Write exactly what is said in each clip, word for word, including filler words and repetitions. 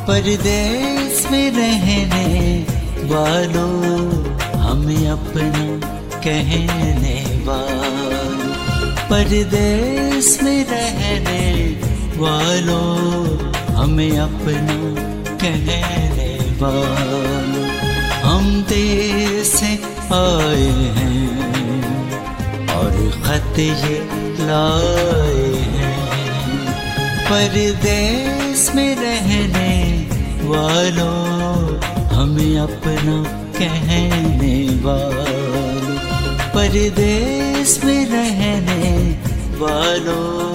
परदेस में रहने वालों हमें अपना कहने वालों, परदेस में रहने वालों हमें अपना कहने वालों। हम देश से आए हैं और खत ये लाए हैं, परदेस में रहने वालों हमें अपना कहने वालों, परदेस में रहने वालों।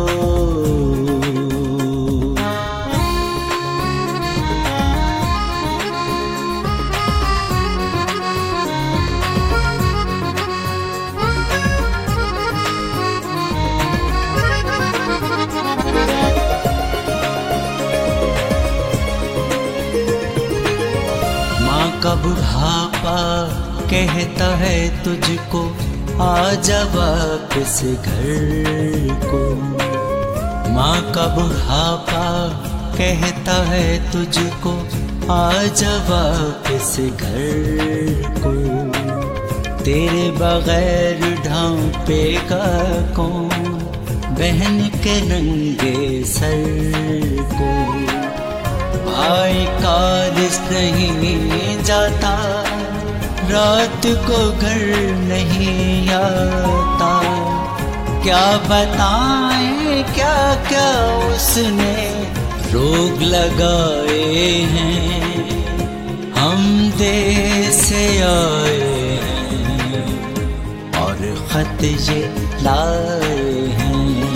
का बुढ़ापा कहता है तुझको आजा वापस घर को, माँ का बुढ़ापा कहता है तुझको आजा वापस घर को। तेरे बगैर ढांपेगा कौन बहन के नंगे सर को। भाई कालिस नहीं जाता रात को घर नहीं आता, क्या बताएं क्या क्या उसने रोग लगाए हैं। हम देश से आए हैं और खत ये लाए हैं,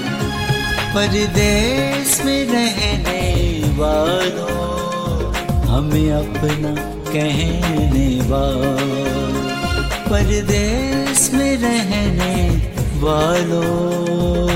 परदेस में रहने वालों हमें अपना कहने वालों, परदेस में रहने वालों।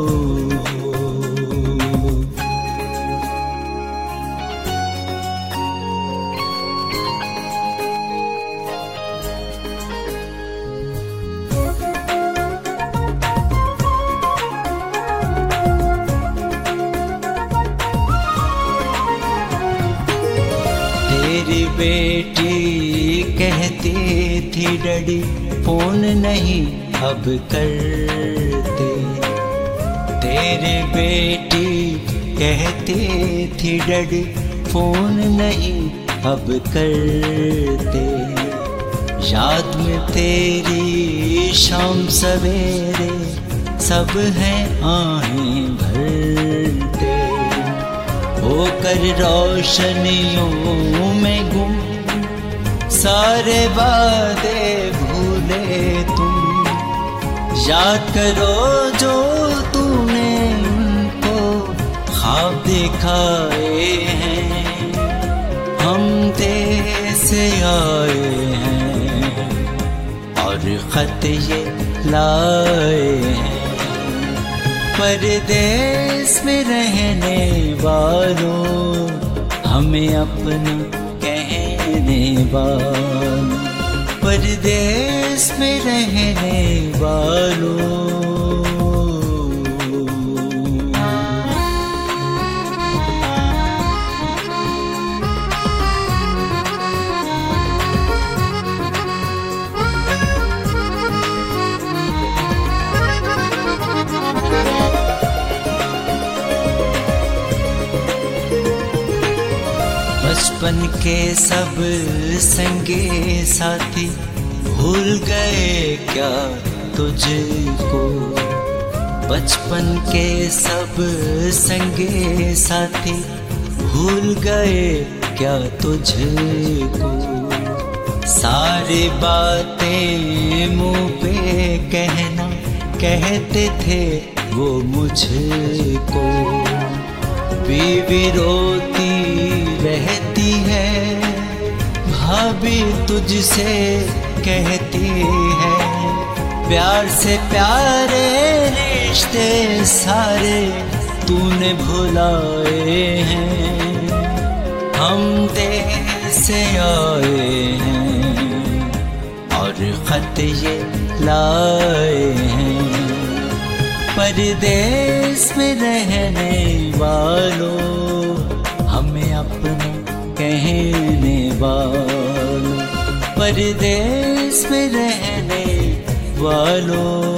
तेरी बेटी कहती थी डैडी फोन नहीं अब करते, तेरी बेटी कहती थी डैडी फोन नहीं अब करते। याद में तेरी शाम सवेरे सब हैं आहें भरते, होकर रोशनियों में गुम सारे वादे भूले तुम। याद करो जो तूने उनको ख्वाब दिखाए हैं, हम देश से आए हैं और खत ये लाए हैं, परदेस में रहने वालों हमें अपना कहने वालों, परदेस में रहने वालों। बचपन के सब संगे साथी भूल गए क्या तुझको, बचपन के सब संगे साथी भूल गए क्या तुझको। सारी बातें मुँह पे कहना कहते थे वो मुझको, बीवी रोती रहती है भाभी तुझसे कहती है, प्यार से प्यारे रिश्ते सारे तूने भुलाए हैं। हम देश से आए हैं और खत ये लाए हैं, परदेस में रहने वालों हमें परदेस में रहने वालों।